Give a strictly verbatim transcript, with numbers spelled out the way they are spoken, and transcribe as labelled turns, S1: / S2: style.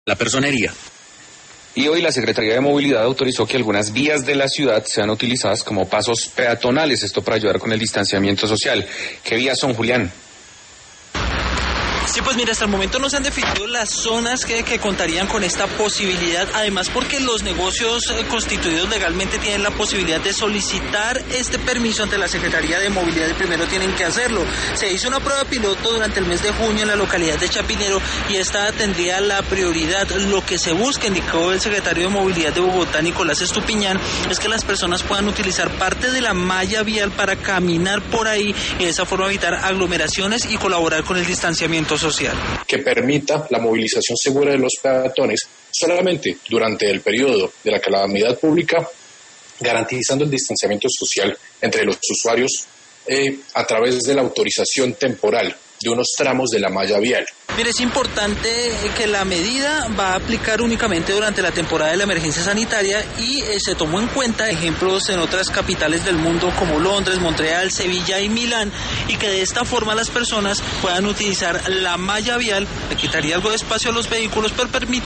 S1: La personería.
S2: Y hoy la Secretaría de Movilidad autorizó que algunas vías de la ciudad sean utilizadas como pasos peatonales, esto para ayudar con el distanciamiento social. ¿Qué vías son, Julián?
S3: Sí, pues mira, hasta el momento no se han definido las zonas que, que contarían con esta posibilidad, además porque los negocios eh, constituidos legalmente tienen la posibilidad de solicitar este permiso ante la Secretaría de Movilidad y primero tienen que hacerlo. Se hizo una prueba piloto durante el mes de junio en la localidad de Chapinero y esta tendría la prioridad. Lo que se busca, indicó el secretario de Movilidad de Bogotá, Nicolás Estupiñán, es que las personas puedan utilizar parte de la malla vial para caminar por ahí y de esa forma evitar aglomeraciones y colaborar con el distanciamiento social.
S4: Que permita la movilización segura de los peatones solamente durante el periodo de la calamidad pública, garantizando el distanciamiento social entre los usuarios eh, a través de la autorización temporal de unos tramos de la malla vial.
S3: Mire, es importante que la medida va a aplicar únicamente durante la temporada de la emergencia sanitaria y eh, se tomó en cuenta ejemplos en otras capitales del mundo como Londres, Montreal, Sevilla y Milán, y que de esta forma las personas puedan utilizar la malla vial, le quitaría algo de espacio a los vehículos, pero permite